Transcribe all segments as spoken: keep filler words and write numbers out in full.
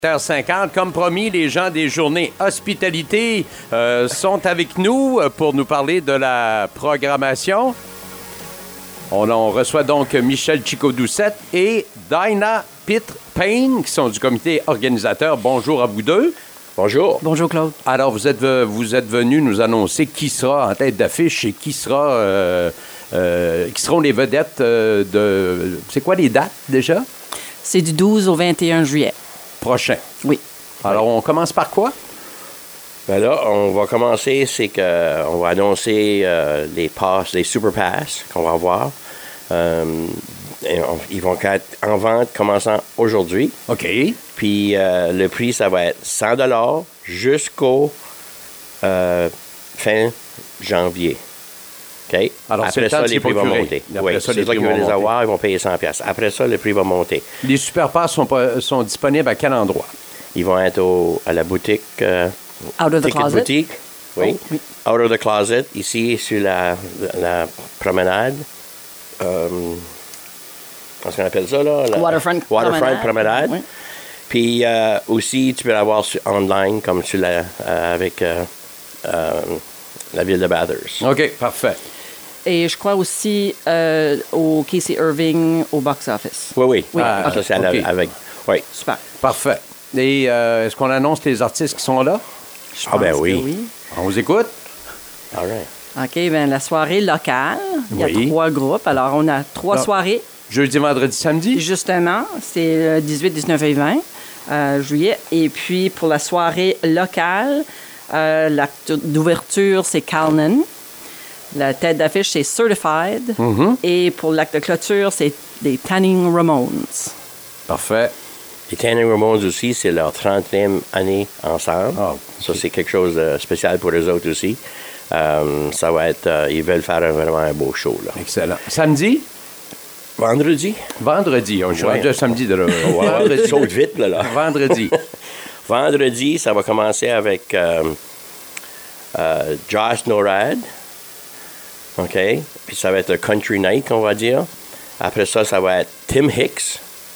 Terre cinquante, comme promis, les gens des journées hospitalité euh, sont avec nous pour nous parler de la programmation. On, on reçoit donc Michel Chico-Doucette et Dinah Pitre-Payne, qui sont du comité organisateur. Bonjour à vous deux. Bonjour. Bonjour, Claude. Alors, vous êtes, vous êtes venus nous annoncer qui sera en tête d'affiche et qui sera, euh, euh, qui seront les vedettes euh, de... C'est quoi les dates déjà? C'est du douze au vingt et un juillet. Prochain. Oui. Alors, on commence par quoi? Ben là, on va commencer, c'est qu'on va annoncer euh, les passes, les super passes qu'on va avoir. Euh, et on, ils vont être en vente commençant aujourd'hui. OK. Puis euh, le prix, ça va être cent dollars jusqu'au euh, fin janvier. OK? Alors, après ça, les prix vont monter. Oui, c'est ça qui veulent les avoir, ils vont payer cent dollars. Après ça, le prix va monter. Les super passes sont, sont disponibles à quel endroit? Ils vont être au, à la boutique. Euh, Out of the Ticket closet. Boutique. Oui. Oh, oui. Out of the Closet, ici, sur la, la, la promenade. Euh, comment on appelle ça, là? La, Waterfront Waterfront promenade. promenade. Oui. Puis euh, aussi, tu peux l'avoir sur, online, comme sur la, euh, avec euh, euh, la ville de Bathurst. OK, parfait. Et je crois aussi euh, au Casey Irving au box-office. Oui, oui. Oui. Ah, OK. ça, c'est à la- OK. avec. Oui. Super. Parfait. Et euh, est-ce qu'on annonce les artistes qui sont là? Je Ah, ben pense oui. que oui. On vous écoute? All right. OK, bien, la soirée locale, il y a Oui. trois groupes. Alors, on a trois Ah. soirées. Jeudi, vendredi, samedi? Justement, c'est le dix-huit, dix-neuf et vingt euh, juillet. Et puis, pour la soirée locale, euh, l'acte d'ouverture, c'est Calnan. La tête d'affiche, c'est Certified. Mhm. Et pour l'acte de clôture, c'est les Tanning Ramones. Parfait. Les Tanning Ramones aussi, c'est leur trentième année ensemble. Ah, Ça, c'est quelque chose de spécial pour eux autres aussi. Euh, ça va être... euh, ils veulent faire un- vraiment un beau show, là. Excellent. Samedi? Vendredi? Vendredi. On je suis Ouais. rendu à samedi de là. Ouais, Vendredi. saute vite, là. là. Vendredi. Vendredi, ça va commencer avec euh, euh, Josh Norad. OK? Puis ça va être le Country Night, on va dire. Après ça, ça va être Tim Hicks.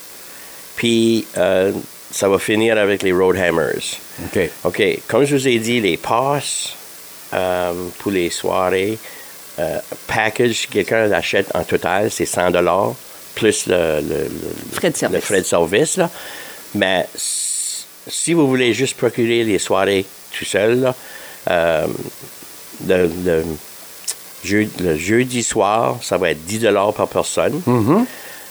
Puis euh, ça va finir avec les Roadhammers. OK. OK. Comme je vous ai dit, les passes euh, pour les soirées, euh, package, si quelqu'un l'achète en total, c'est cent dollars plus le, le, le, Frais de service. le frais de service. Là. Mais s- si vous voulez juste procurer les soirées tout seul, là, euh, le, le, jeu- le jeudi soir, ça va être dix dollars par personne. Mhm.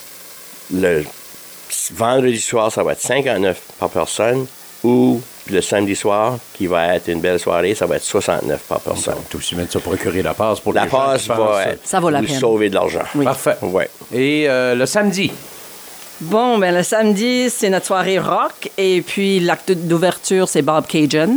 Le vendredi soir, ça va être cinquante-neuf par personne. Ou le samedi soir, qui va être une belle soirée, ça va être soixante-neuf par personne. Donc, tout aussi bien de se procurer la passe pour La les gens passe qui pensent- va être Ça vaut la vous peine. sauver de l'argent. Oui. Parfait. Ouais. Et euh, le samedi? Bon, ben le samedi, c'est notre soirée rock. Et puis, l'acte d'ouverture, c'est Bob Cajun.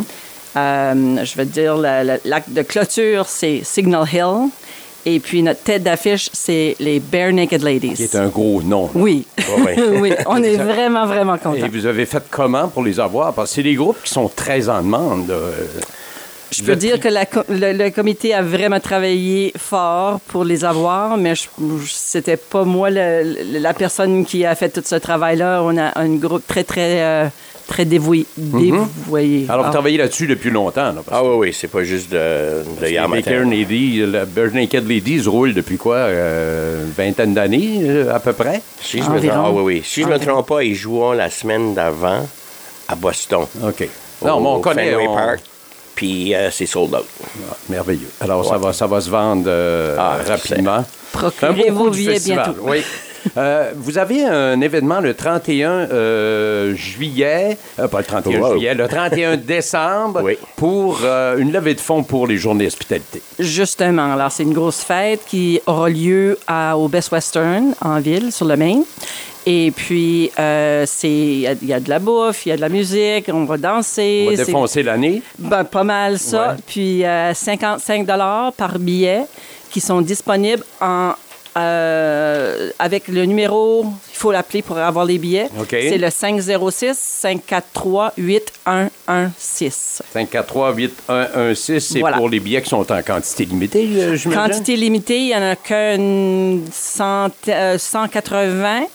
Euh, je vais te dire, la- la- l'acte de clôture, c'est Signal Hill. Et puis, notre tête d'affiche, c'est les Bare Naked Ladies. Qui est un gros nom. là. Oui. Ouais, ouais. oui, on est vraiment, vraiment Et contents. vous avez fait comment pour les avoir? Parce que c'est des groupes qui sont très en demande. là. Je Vous peux êtes dire pris- que la co- le, le comité a vraiment travaillé fort pour les avoir, mais je- je- c'était pas moi le- le- la personne qui a fait tout ce travail-là. On a un groupe très, très, euh, très dévoué. dévoué. Alors, vous Ah. travaillez là-dessus depuis longtemps. Là, parce Ah oui, oui, c'est pas juste de, de que hier les Baker matin. Ladies, le Bare Naked Ladies roule depuis quoi? euh, une vingtaine d'années, euh, à peu près? Si je me Environ. trompe, ah oui, oui. Si je me Environ. trompe pas, ils jouent la semaine d'avant à Boston. OK. Non, mais on au connaît. Fenway on- Park. Puis euh, c'est sold out. Ah, merveilleux. Alors, ça, Ouais. va, ça va se vendre euh, Ah, rapidement. Procurez Un beau vos coup du billets festival, bientôt. Oui. Euh, vous avez un événement le trente et un euh, juillet, euh, pas le trente et un Wow. juillet, le trente et un décembre, Oui. pour euh, une levée de fonds pour les journées hospitalité. Justement. Alors, c'est une grosse fête qui aura lieu à, au Best Western, en ville, sur le Main. Et puis, euh, c'est il y, a- il y a de la bouffe, il y a de la musique, on va danser. On va c'est- défoncer l'année. Ben, pas mal ça. Ouais. Puis euh, cinquante-cinq dollars par billet qui sont disponibles en, euh, avec le numéro, il faut l'appeler pour avoir les billets. OK. C'est le cinq zéro six, cinq quatre trois, huit un un six. cinq quatre trois huit un un six, c'est Voilà. pour les billets qui sont en quantité limitée, euh, j'imagine? Quantité limitée, il n'y en a que cent, euh, cent quatre-vingts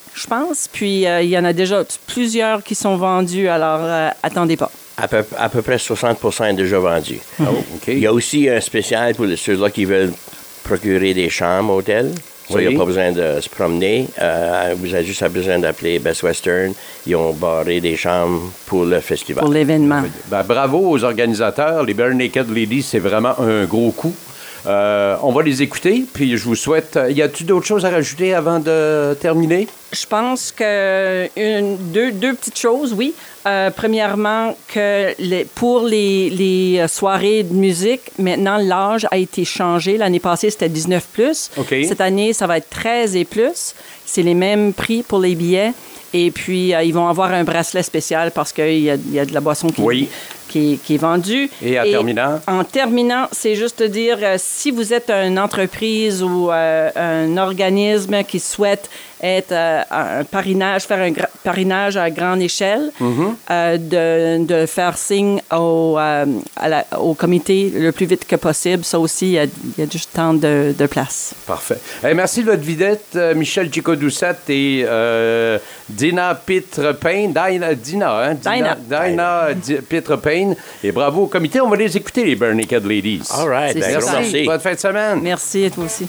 je pense. Puis, euh, il y en a déjà plusieurs qui sont vendus, alors euh, attendez pas. À peu, à peu près soixante pour cent est déjà vendu. Oh, OK. Il y a aussi un spécial pour ceux-là qui veulent procurer des chambres hôtels. Ça, Oui. il n'y a pas besoin de se promener. Euh, vous avez juste besoin d'appeler Best Western. Ils ont barré des chambres pour le festival. Pour l'événement. Ben, bravo aux organisateurs. Les Bare Naked Ladies, c'est vraiment un gros coup. Euh, on va les écouter, puis je vous souhaite... Y a-t-il d'autres choses à rajouter avant de terminer? Je pense que une, deux, deux petites choses, oui. Euh, premièrement, que les, pour les, les soirées de musique, maintenant, l'âge a été changé. L'année passée, c'était dix-neuf plus. OK. Cette année, ça va être treize et plus. C'est les mêmes prix pour les billets. Et puis, euh, ils vont avoir un bracelet spécial parce qu'il y a, il y a de la boisson qui, Oui. qui, qui est vendue. Et en terminant? En terminant, c'est juste de dire, euh, si vous êtes une entreprise ou euh, un organisme qui souhaite être euh, un parrainage, faire un gra- parrainage à grande échelle, Mm-hmm. euh, de, de faire signe au, euh, à la- au comité le plus vite que possible. Ça aussi, il y a, il y a du temps de, de place. Parfait. Eh, merci de votre vidette, euh, Michel Chico-Doucette et euh, Dina Pitre-Payne. Dina, Dina, hein? Dina. Dina Di- Pitre-Payne. Et bravo au comité. On va les écouter, les Bare Naked Ladies. All right. C'est Ben, ça. gros merci. Bonne fin de semaine. Merci à toi aussi.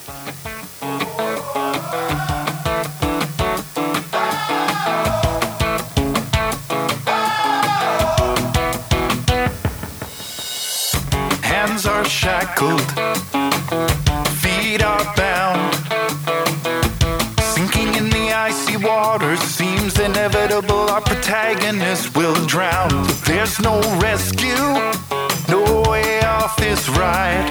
Hands are shackled, feet are bound. Sinking in the icy waters seems inevitable. Our protagonist will drown. There's no rescue, no way off this ride.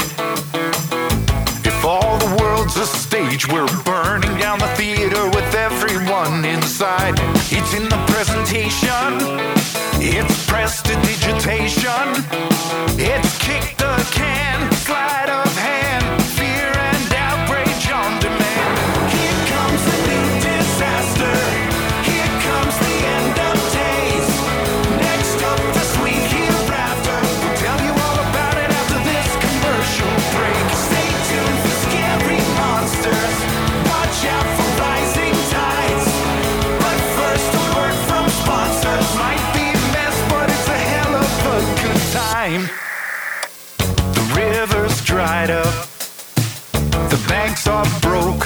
If all the world's a stage, we're burning down the theater with everyone inside. It's in the presentation, it's prestidigitation, it's kick the can, sleight of hand, fear and outrage on demand. Here comes the new disaster, here comes the end of days. Next up, the sweet hereafter. We'll tell you all about it after this commercial break. Stay tuned for scary monsters, watch out for rising tides. But first, a word from sponsors. Might be a mess, but it's a hell of a good time. The river's dried up, the banks are broke.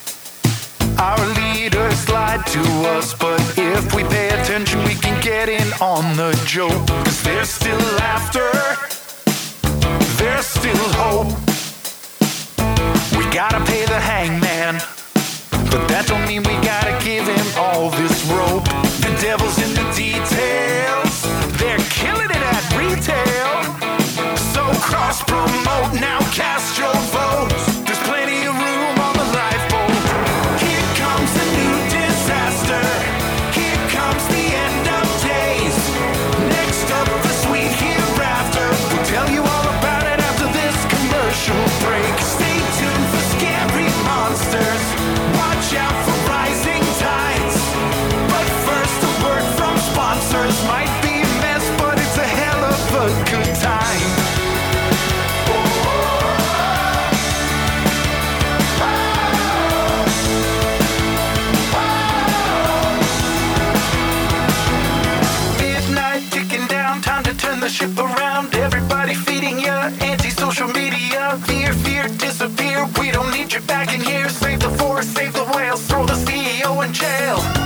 Our leaders lied to us, but if we pay attention, we can get in on the joke. 'Cause there's still laughter, there's still hope. We gotta pay the hangman, but that don't mean we gotta give him all this rope. The devil's in the details, they're killing it at retail. So cross-promote, now cast your votes. There's plenty of room on the lifeboat. Here comes a new disaster, here comes the end of days. Next up, the sweet hereafter. We'll tell you all about it after this commercial break. Stay tuned for scary monsters, watch out for rising tides. But first, a word from sponsors. Might be a mess, but it's a hell of a good time. Midnight ticking down, time to turn the ship around. Everybody feeding ya anti-social media. Fear, fear, disappear. We don't need you back in here. Save the forest, save the whales, throw the C E O in jail.